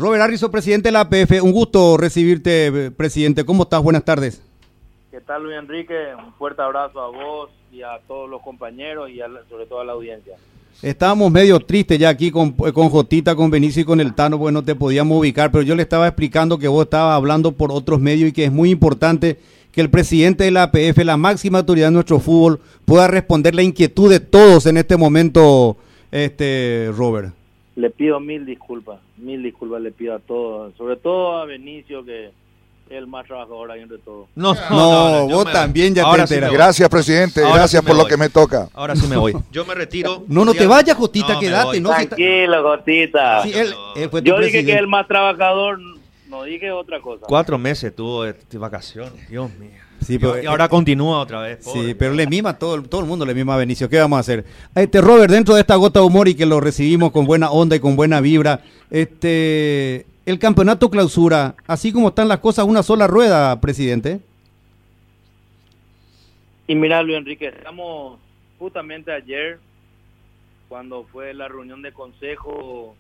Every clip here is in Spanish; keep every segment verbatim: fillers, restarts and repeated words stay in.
Robert Arrizo, presidente de la A P F, un gusto recibirte, presidente. ¿Cómo estás? Buenas tardes. ¿Qué tal, Luis Enrique? Un fuerte abrazo a vos y a todos los compañeros y a la, sobre todo a la audiencia. Estábamos medio tristes ya aquí con, con Jotita, con Benicio y con el Tano, porque no te podíamos ubicar, pero yo le estaba explicando que vos estabas hablando por otros medios y que es muy importante que el presidente de la A P F, la máxima autoridad de nuestro fútbol, pueda responder la inquietud de todos en este momento, este Robert. Le pido mil disculpas, mil disculpas le pido a todos, sobre todo a Benicio, que es el más trabajador ahí entre todos. No, no, no, no vos también ya ahora te enteras. Sí gracias, presidente, ahora gracias sí por voy. lo que me toca. Ahora sí me voy. Yo me retiro. No, no te vayas, Jotita, no, quédate. No, Tranquilo, Jotita. sí, él, él fue Yo dije presidente. que es el más trabajador, no dije otra cosa. Cuatro meses tuvo de, de vacaciones, Dios mío. Sí, pero, y ahora continúa otra vez. Pobre. Sí, pero le mima todo, todo el mundo le mima a Benicio. ¿Qué vamos a hacer? Este Robert, dentro de esta gota de humor y que lo recibimos con buena onda y con buena vibra, este, el campeonato clausura, así como están las cosas, una sola rueda, presidente. Y mira, Luis Enrique, estamos justamente ayer, cuando fue la reunión de consejo,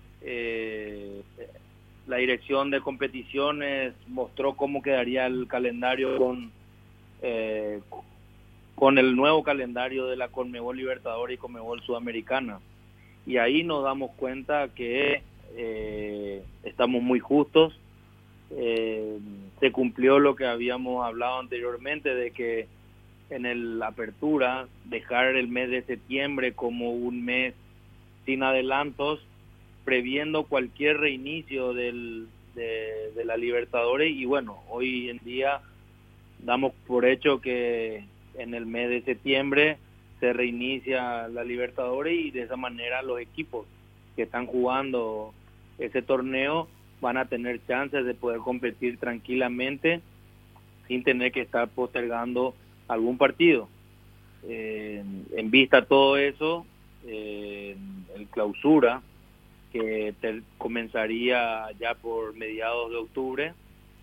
eh, la dirección de competiciones mostró cómo quedaría el calendario con, eh, con el nuevo calendario de la Conmebol Libertadores y Conmebol Sudamericana. Y ahí nos damos cuenta que eh, estamos muy justos. Eh, se cumplió lo que habíamos hablado anteriormente de que en el apertura dejar el mes de septiembre como un mes sin adelantos, previendo cualquier reinicio del, de, de la Libertadores. Y bueno, hoy en día damos por hecho que en el mes de septiembre se reinicia la Libertadores y de esa manera los equipos que están jugando ese torneo van a tener chances de poder competir tranquilamente sin tener que estar postergando algún partido. Eh, en vista a todo eso, eh, el clausura que te, comenzaría ya por mediados de octubre,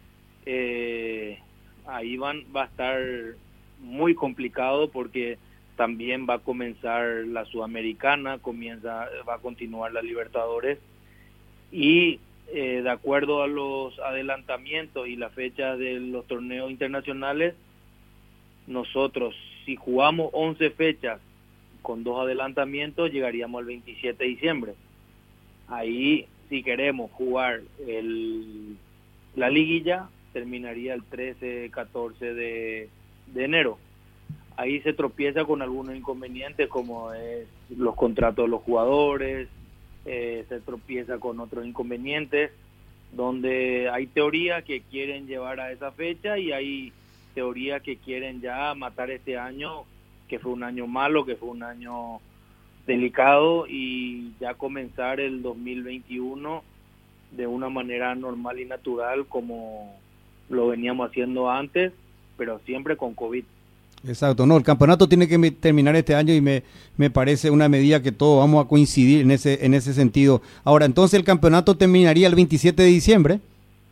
eh, ahí van, va a estar muy complicado porque también va a comenzar la Sudamericana, comienza, va a continuar la Libertadores y eh, de acuerdo a los adelantamientos y la fecha de los torneos internacionales, nosotros si jugamos once fechas con dos adelantamientos llegaríamos al veintisiete de diciembre. Ahí, si queremos jugar el, la liguilla, terminaría el trece, catorce de, de enero. Ahí se tropieza con algunos inconvenientes como es los contratos de los jugadores, eh, se tropieza con otros inconvenientes, donde hay teorías que quieren llevar a esa fecha y hay teorías que quieren ya matar este año, que fue un año malo, que fue un año delicado, y ya comenzar el dos mil veintiuno de una manera normal y natural como lo veníamos haciendo antes, pero siempre con COVID. Exacto, no, el campeonato tiene que me, terminar este año y me, me parece una medida que todos vamos a coincidir en ese, en ese sentido. Ahora, entonces el campeonato terminaría el veintisiete de diciembre.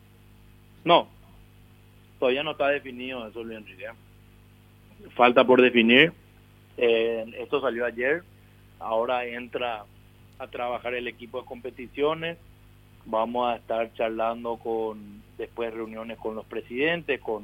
No, todavía no está definido eso, Luis Enrique. Falta por definir. Eh, esto salió ayer. Ahora entra a trabajar el equipo de competiciones. Vamos a estar charlando con después reuniones con los presidentes, con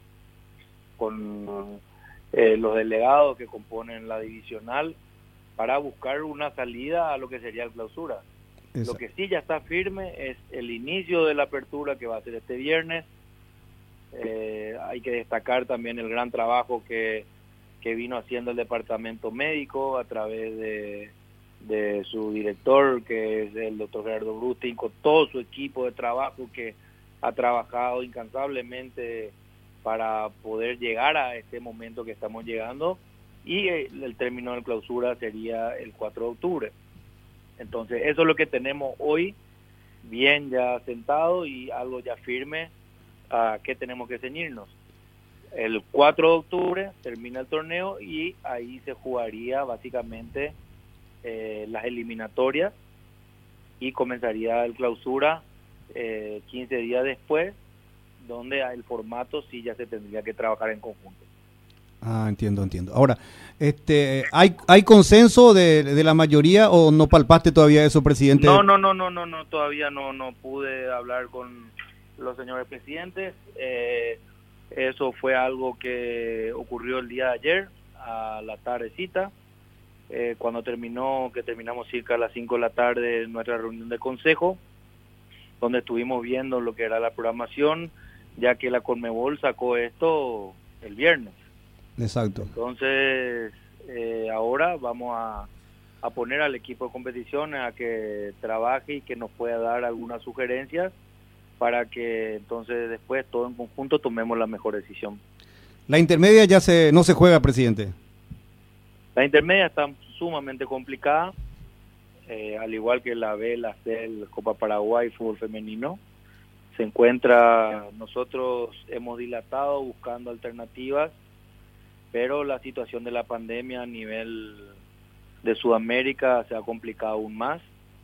con eh, los delegados que componen la divisional para buscar una salida a lo que sería el clausura. Exacto. Lo que sí ya está firme es el inicio de la apertura que va a ser este viernes. Eh, hay que destacar también el gran trabajo que que vino haciendo el departamento médico a través de, de su director, que es el doctor Gerardo Brustin, con todo su equipo de trabajo que ha trabajado incansablemente para poder llegar a este momento que estamos llegando, y el, el término de clausura sería el cuatro de octubre. Entonces eso es lo que tenemos hoy, bien ya sentado y algo ya firme a qué tenemos que ceñirnos. El cuatro de octubre termina el torneo y ahí se jugaría básicamente eh, las eliminatorias y comenzaría el clausura eh, quince días después, donde el formato sí ya se tendría que trabajar en conjunto. Ah, entiendo, entiendo. Ahora, este, ¿hay hay consenso de, de la mayoría o no palpaste todavía eso, presidente? No, no, no, no, no, no, todavía no, no pude hablar con los señores presidentes. Eh, eso fue algo que ocurrió el día de ayer, a la tardecita, eh, cuando terminó, que terminamos cerca a las cinco de la tarde nuestra reunión de consejo, donde estuvimos viendo lo que era la programación, ya que la Conmebol sacó esto el viernes. Exacto. Entonces, eh, ahora vamos a, a poner al equipo de competiciones a que trabaje y que nos pueda dar algunas sugerencias para que entonces después todo en conjunto tomemos la mejor decisión. La intermedia ya se no se juega, presidente. La intermedia está sumamente complicada, eh, al igual que la B, la C, el Copa Paraguay, fútbol femenino. Se encuentra, nosotros hemos dilatado buscando alternativas, pero la situación de la pandemia a nivel de Sudamérica se ha complicado aún más.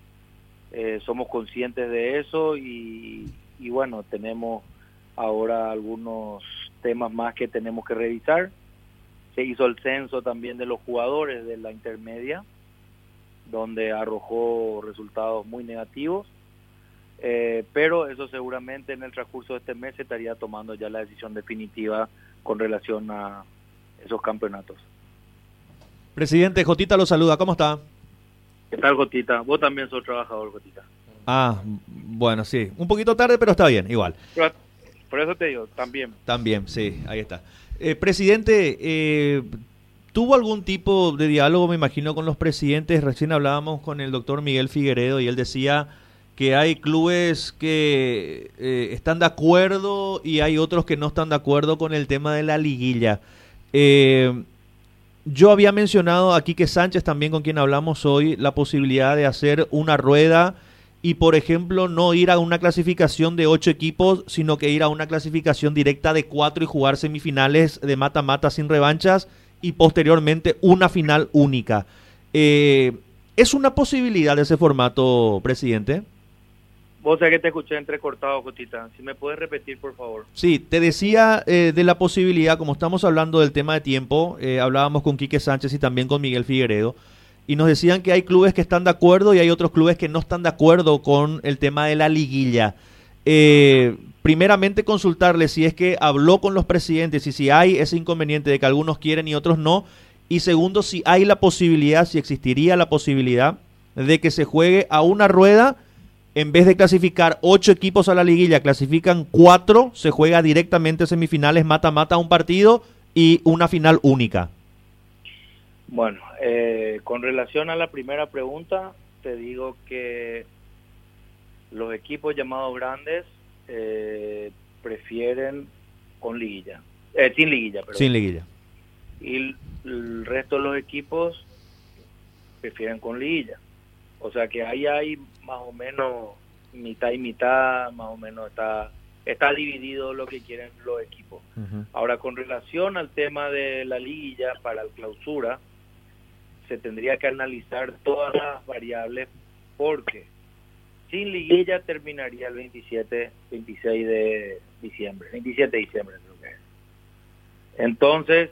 Eh, somos conscientes de eso y, y bueno, tenemos ahora algunos temas más que tenemos que revisar. Se hizo el censo también de los jugadores de la intermedia, donde arrojó resultados muy negativos, eh, pero eso seguramente en el transcurso de este mes se estaría tomando ya la decisión definitiva con relación a esos campeonatos. Presidente, Jotita lo saluda, ¿cómo está? ¿Qué tal, Jotita? Vos también sos trabajador, Jotita. Ah, bueno, sí, un poquito tarde, pero está bien, igual. Pero, por eso te digo, también. También, sí, ahí está. Eh, presidente, eh, ¿tuvo algún tipo de diálogo, me imagino, con los presidentes? Recién hablábamos con el doctor Miguel Figueredo y él decía que hay clubes que eh, están de acuerdo y hay otros que no están de acuerdo con el tema de la liguilla. Eh, yo había mencionado a Quique Sánchez, también con quien hablamos hoy, la posibilidad de hacer una rueda y, por ejemplo, no ir a una clasificación de ocho equipos, sino que ir a una clasificación directa de cuatro y jugar semifinales de mata-mata sin revanchas y posteriormente una final única. Eh, ¿Es una posibilidad de ese formato, presidente? Vos sabés que te escuché entrecortado, Jotita. Si me puedes repetir, por favor. Sí, te decía eh, de la posibilidad, como estamos hablando del tema de tiempo, eh, hablábamos con Quique Sánchez y también con Miguel Figueredo, y nos decían que hay clubes que están de acuerdo y hay otros clubes que no están de acuerdo con el tema de la liguilla. Eh, primeramente consultarle si es que habló con los presidentes y si hay ese inconveniente de que algunos quieren y otros no, y segundo, si hay la posibilidad, si existiría la posibilidad de que se juegue a una rueda. En vez de clasificar ocho equipos a la liguilla, clasifican cuatro, se juega directamente semifinales, mata-mata un partido y una final única. Bueno, eh, con relación a la primera pregunta, te digo que los equipos llamados grandes eh, prefieren con liguilla, eh, sin liguilla, perdón. Sin liguilla. Y el resto de los equipos prefieren con liguilla. O sea que ahí hay más o menos mitad y mitad, más o menos está está dividido lo que quieren los equipos. Uh-huh. Ahora, con relación al tema de la liguilla para la clausura, se tendría que analizar todas las variables porque sin liguilla terminaría el veintisiete, veintiséis de diciembre, veintisiete de diciembre creo que es. Entonces,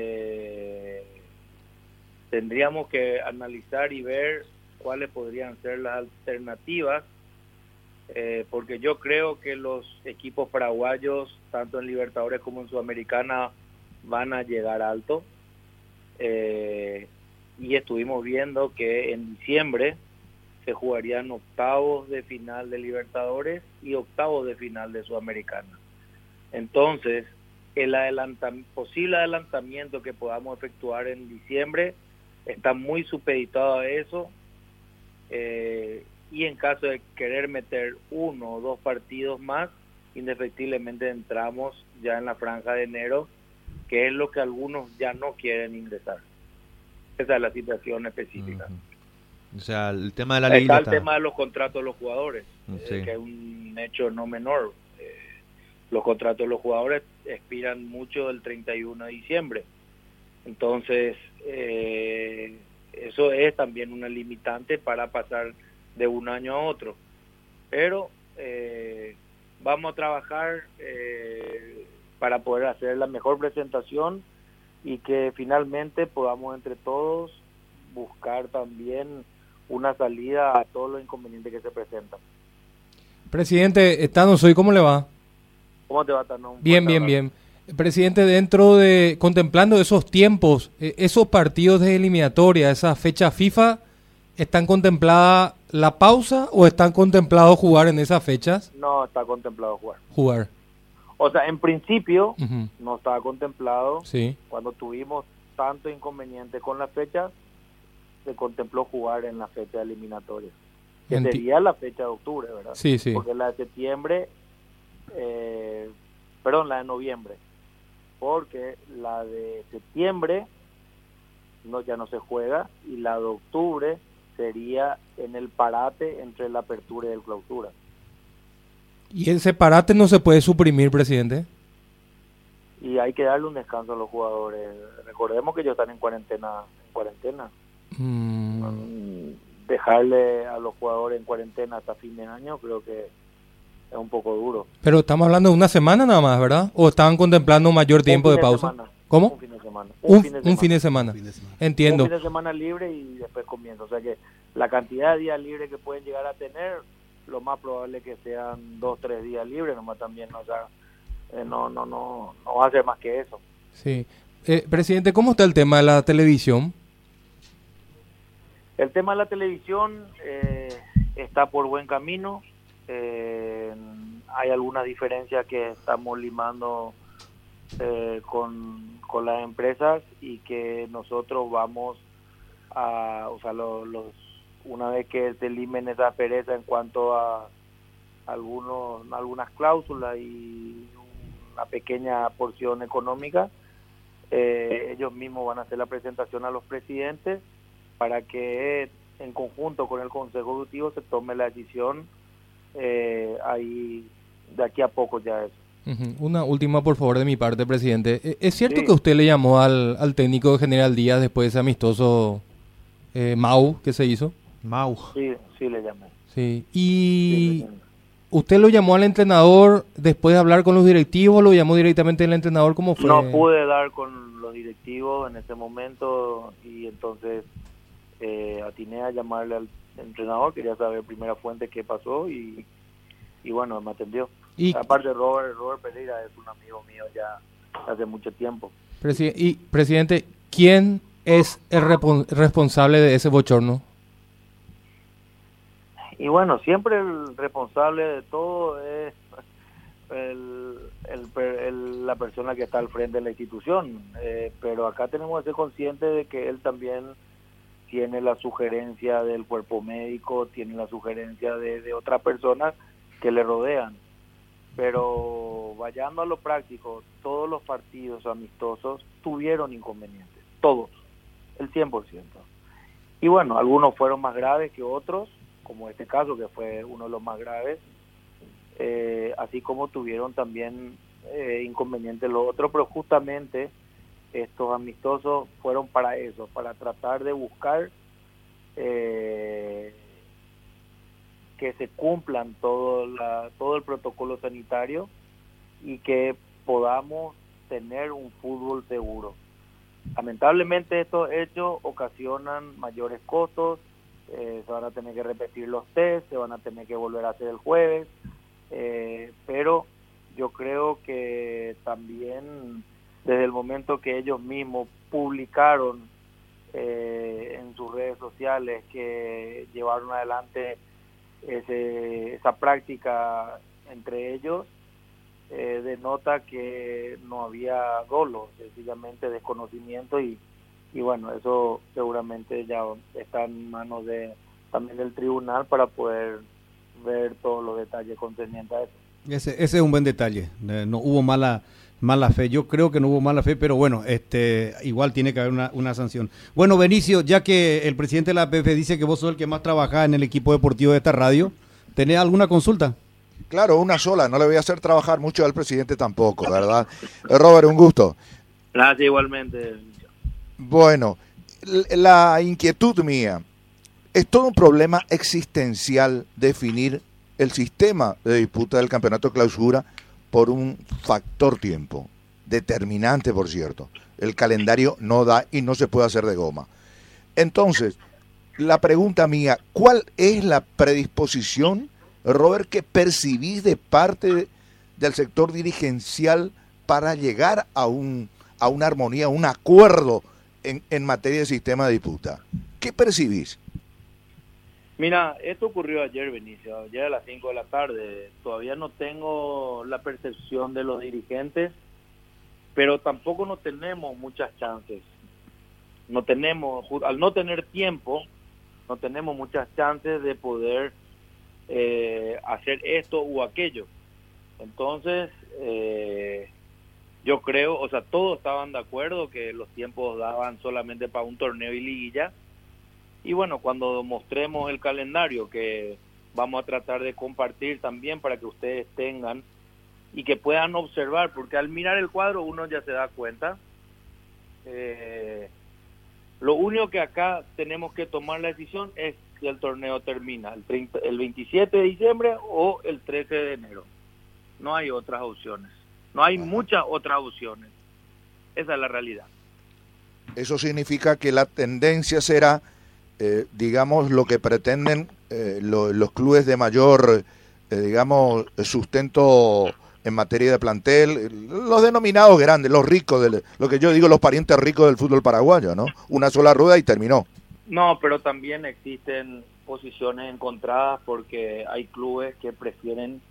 eh, tendríamos que analizar y ver cuáles podrían ser las alternativas, eh, porque yo creo que los equipos paraguayos, tanto en Libertadores como en Sudamericana, van a llegar alto, eh, y estuvimos viendo que en diciembre se jugarían octavos de final de Libertadores y octavos de final de Sudamericana. Entonces, el adelantam- posible adelantamiento que podamos efectuar en diciembre está muy supeditado a eso. Eh, y en caso de querer meter uno o dos partidos más, indefectiblemente entramos ya en la franja de enero, que es lo que algunos ya no quieren ingresar. Esa es la situación específica. Uh-huh. O sea, el tema de la ley está el está... tema de los contratos de los jugadores, sí. eh, que es un hecho no menor. Eh, los contratos de los jugadores expiran mucho el treinta y uno de diciembre. Entonces, eh, eso es también una limitante para pasar de un año a otro. Pero eh, vamos a trabajar eh, para poder hacer la mejor presentación y que finalmente podamos entre todos buscar también una salida a todos los inconvenientes que se presentan. Presidente, Tano, soy, ¿cómo le va? ¿Cómo te va, Tano? Bien, bien, bien. Presidente, dentro de, contemplando esos tiempos, eh, esos partidos de eliminatoria, esas fechas FIFA, ¿están contemplada la pausa o están contemplados jugar en esas fechas? No, está contemplado jugar. Jugar. O sea, en principio, Uh-huh. no estaba contemplado. Sí. Cuando tuvimos tanto inconveniente con las fechas, se contempló jugar en la fecha eliminatoria. Que Enti- sería la fecha de octubre, ¿verdad? Sí, sí. Porque la de septiembre, eh, perdón, la de noviembre. Porque la de septiembre no ya no se juega y la de octubre sería en el parate entre la apertura y el clausura. ¿Y ese parate no se puede suprimir, presidente? Y hay que darle un descanso a los jugadores. Recordemos que ellos están en cuarentena. En cuarentena. Mm. Dejarle a los jugadores en cuarentena hasta fin de año creo que es un poco duro. Pero estamos hablando de una semana nada más, ¿verdad? ¿O estaban contemplando mayor tiempo Un de fin pausa? semana. ¿Cómo? Un fin de semana. Un, un fin de semana. Un fin de semana. Entiendo. Un fin de semana libre y después comienza. O sea que la cantidad de días libres que pueden llegar a tener, lo más probable es que sean dos, tres días libres, nomás también, o sea, eh, no, no, no, no va a ser más que eso. Sí. Eh, presidente, ¿cómo está el tema de la televisión? El tema de la televisión eh, está por buen camino. Eh, hay algunas diferencias que estamos limando eh, con, con las empresas y que nosotros vamos a, o sea, lo- los una vez que se limen esa pereza en cuanto a algunos algunas cláusulas y una pequeña porción económica, eh, ellos mismos van a hacer la presentación a los presidentes para que en conjunto con el Consejo Ejecutivo se tome la decisión eh, ahí de aquí a poco ya eso. Ujú. Una última, por favor, de mi parte, presidente. Eh, ¿Es cierto Sí. que usted le llamó al, al técnico de General Díaz después de ese amistoso eh, Mau que se hizo? Mau. Sí, sí le llamé. Sí. Sí, Y le llamé. usted lo llamó al entrenador después de hablar con los directivos, lo llamó directamente al entrenador, ¿cómo fue? No pude dar con los directivos en ese momento y entonces eh, atiné a llamarle al entrenador, quería saber primera fuente qué pasó y, y bueno, me atendió. Y, Aparte Robert, Robert Pereira es un amigo mío ya hace mucho tiempo. presi- y, presidente, ¿quién es el repon- responsable de ese bochorno? Y bueno, siempre el responsable de todo es el, el, per- el- la persona que está al frente de la institución, eh, pero acá tenemos que ser conscientes de que él también tiene la sugerencia del cuerpo médico, tiene la sugerencia de, de otras personas que le rodean, pero vayando a lo práctico, todos los partidos amistosos tuvieron inconvenientes, todos, el cien por ciento. Y bueno, algunos fueron más graves que otros, como este caso que fue uno de los más graves, eh, así como tuvieron también eh, inconvenientes los otros, pero justamente estos amistosos fueron para eso, para tratar de buscar eh, que se cumplan todo, la, todo el protocolo sanitario y que podamos tener un fútbol seguro. Lamentablemente estos hechos ocasionan mayores costos, eh, se van a tener que repetir los test, se van a tener que volver a hacer el jueves, eh, pero yo creo que también desde el momento que ellos mismos publicaron eh, en sus redes sociales que llevaron adelante ese, esa práctica entre ellos, eh, denota que no había dolo, sencillamente desconocimiento y, y bueno, eso seguramente ya está en manos de también del tribunal para poder ver todos los detalles concernientes a eso. Ese, ese es un buen detalle. Eh, no hubo mala mala fe. Yo creo que no hubo mala fe, pero bueno, este igual tiene que haber una, una sanción. Bueno, Benicio, ya que el presidente de la A P F dice que vos sos el que más trabaja en el equipo deportivo de esta radio, ¿tenés alguna consulta? Claro, una sola. No le voy a hacer trabajar mucho al presidente tampoco, ¿verdad? Eh, Robert, un gusto. Gracias igualmente. Bueno, l- la inquietud mía, es todo un problema existencial definir el sistema de disputa del campeonato clausura por un factor tiempo. determinante, por cierto. El calendario no da y no se puede hacer de goma. Entonces, la pregunta mía, ¿cuál es la predisposición, Robert, que percibís de parte de, del sector dirigencial para llegar a un a una armonía, a un acuerdo en, en materia de sistema de disputa? ¿Qué percibís? Mira, esto ocurrió ayer, Benicio, ayer a las cinco de la tarde. Todavía no tengo la percepción de los dirigentes, pero tampoco no tenemos muchas chances. No tenemos, al no tener tiempo, no tenemos muchas chances de poder eh, hacer esto o aquello. Entonces, eh, yo creo, o sea, todos estaban de acuerdo que los tiempos daban solamente para un torneo y liguilla. Y bueno, cuando mostremos el calendario que vamos a tratar de compartir también para que ustedes tengan y que puedan observar, porque al mirar el cuadro uno ya se da cuenta. Eh, lo único que acá tenemos que tomar la decisión es si el torneo termina el, treinta, el veintisiete de diciembre o el trece de enero. No hay otras opciones. No hay muchas otras opciones. Esa es la realidad. Eso significa que la tendencia será, eh, digamos, lo que pretenden eh, lo, los clubes de mayor, eh, digamos, sustento en materia de plantel, los denominados grandes, los ricos, del, lo que yo digo, los parientes ricos del fútbol paraguayo, ¿no? Una sola rueda y terminó. No, pero también existen posiciones encontradas porque hay clubes que prefieren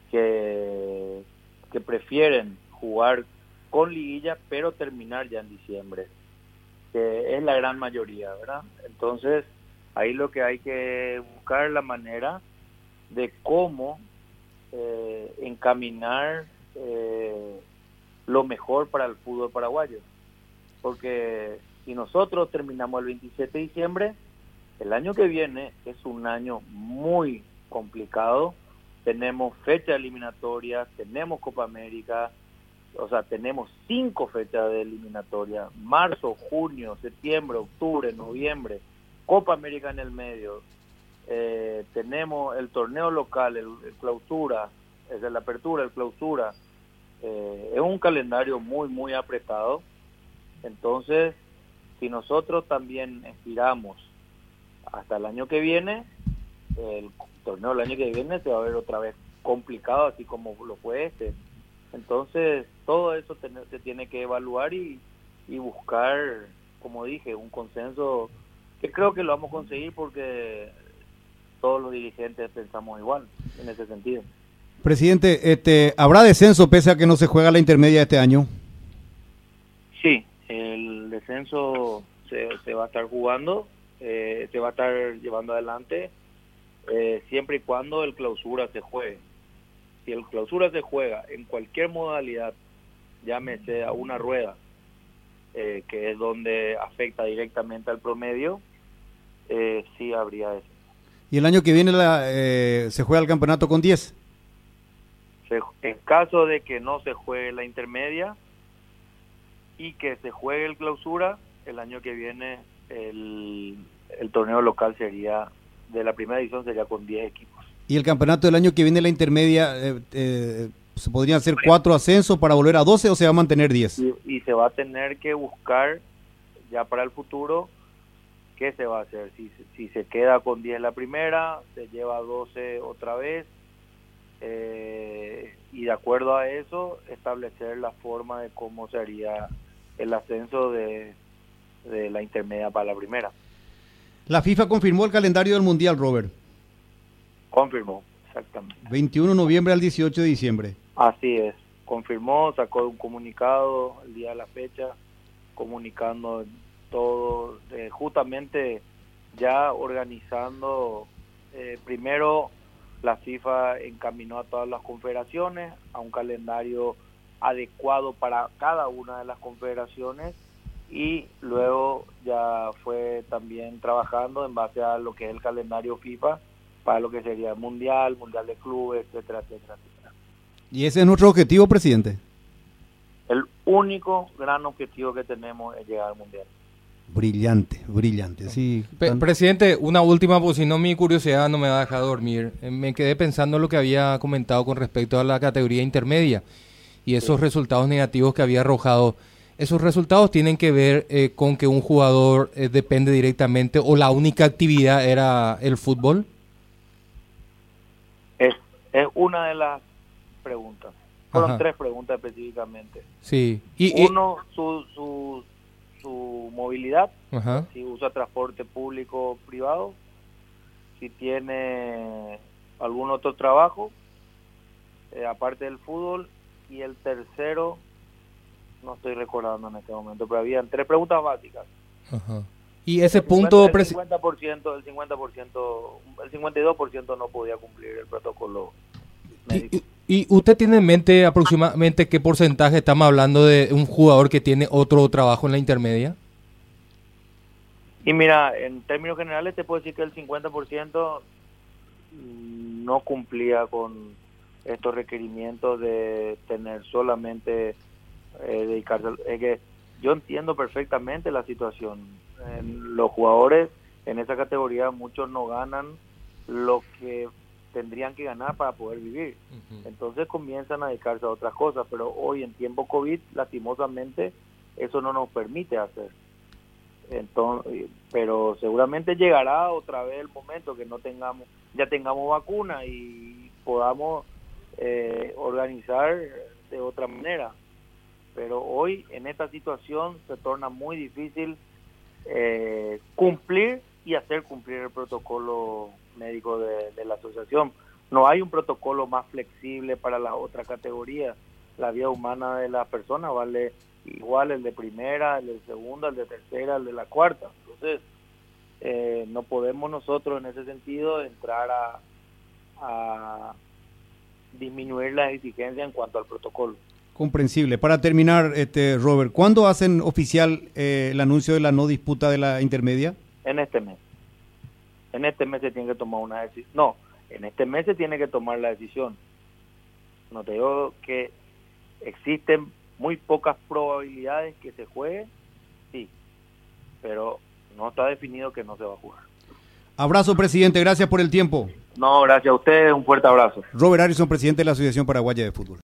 que que prefieren jugar con liguilla, pero terminar ya en diciembre, que es la gran mayoría, ¿verdad? Entonces, ahí lo que hay que buscar la manera de cómo eh, encaminar eh, lo mejor para el fútbol paraguayo, porque si nosotros terminamos el veintisiete de diciembre, el año que viene es un año muy complicado. Tenemos fecha eliminatoria, tenemos Copa América, o sea, tenemos cinco fechas de eliminatoria, marzo, junio, septiembre, octubre, noviembre, Copa América en el medio, eh, tenemos el torneo local, el, el clausura, es de la apertura, el clausura, eh, es un calendario muy, muy apretado. Entonces, si nosotros también estiramos hasta el año que viene, el torneo el año que viene se va a ver otra vez complicado, así como lo fue este. Entonces, todo eso ten- se tiene que evaluar y, y buscar, como dije, un consenso que creo que lo vamos a conseguir porque todos los dirigentes pensamos igual en ese sentido. Presidente, este, ¿habrá descenso pese a que no se juega la intermedia este año? Sí, el descenso se, se va a estar jugando, eh, se va a estar llevando adelante. Eh, siempre y cuando el clausura se juegue. Si el clausura se juega en cualquier modalidad, llámese a una rueda, eh, que es donde afecta directamente al promedio, eh, sí habría eso. ¿Y el año que viene la, eh, se juega el campeonato con diez? Se, en caso de que no se juegue la intermedia y que se juegue el clausura, el año que viene el, el torneo local sería de la primera edición sería con diez equipos. ¿Y el campeonato del año que viene, la intermedia, eh, eh, se podrían hacer cuatro ascensos para volver a doce o se va a mantener diez? Y, y se va a tener que buscar ya para el futuro qué se va a hacer. Si, si se queda con diez la primera, se lleva a doce otra vez, eh, y de acuerdo a eso establecer la forma de cómo se haría el ascenso de, de la intermedia para la primera. La FIFA confirmó el calendario del Mundial, Robert. Confirmó, exactamente. veintiuno de noviembre al dieciocho de diciembre. Así es, confirmó, sacó un comunicado el día de la fecha, comunicando todo, eh, justamente ya organizando, eh, primero la FIFA encaminó a todas las confederaciones a un calendario adecuado para cada una de las confederaciones, y luego ya fue también trabajando en base a lo que es el calendario FIFA para lo que sería el Mundial, Mundial de Clubes, etcétera, etcétera, etcétera. ¿Y ese es nuestro objetivo, presidente? El único gran objetivo que tenemos es llegar al Mundial. Brillante, brillante. Sí, Pe- tan... Presidente, una última, pues si no mi curiosidad no me va a dejar dormir. Eh, me quedé pensando en lo que había comentado con respecto a la categoría intermedia. y esos sí. resultados negativos que había arrojado, ¿esos resultados tienen que ver eh, con que un jugador eh, depende directamente o la única actividad era el fútbol? Es, es una de las preguntas. Fueron Ajá. tres preguntas específicamente. Sí. Y, Uno, su, su, su movilidad, Ajá. si usa transporte público o privado, si tiene algún otro trabajo, eh, aparte del fútbol, y el tercero, no estoy recordando en este momento, pero habían tres preguntas básicas. Ajá. Y ese punto... El cincuenta por ciento, el cincuenta por ciento, el cincuenta y dos por ciento no podía cumplir el protocolo médico. Y, y usted tiene en mente aproximadamente qué porcentaje estamos hablando de un jugador que tiene otro trabajo en la intermedia? Y mira, en términos generales te puedo decir que el cincuenta por ciento no cumplía con estos requerimientos de tener solamente eh, dedicarse. Es que yo entiendo perfectamente la situación. En los jugadores en esa categoría muchos no ganan lo que tendrían que ganar para poder vivir. Uh-huh. Entonces comienzan a dedicarse a otras cosas, pero hoy en tiempo COVID, lastimosamente, eso no nos permite hacer. Entonces, pero seguramente llegará otra vez el momento que no tengamos, ya tengamos vacuna y podamos eh, organizar de otra manera. Pero hoy en esta situación se torna muy difícil eh, cumplir y hacer cumplir el protocolo médico de, de la asociación. No hay un protocolo más flexible para la otra categoría. La vida humana de las personas vale igual el de primera, el de segunda, el de tercera, el de la cuarta. Entonces, eh, no podemos nosotros en ese sentido entrar a, a disminuir las exigencias en cuanto al protocolo. Comprensible. Para terminar, este Robert, ¿cuándo hacen oficial eh, el anuncio de la no disputa de la intermedia? En este mes. En este mes se tiene que tomar una decisión. No, en este mes se tiene que tomar la decisión. No te digo que existen muy pocas probabilidades que se juegue, sí, pero no está definido que no se va a jugar. Abrazo, presidente, gracias por el tiempo. No, gracias a ustedes, un fuerte abrazo. Robert Harrison, presidente de la Asociación Paraguaya de Fútbol.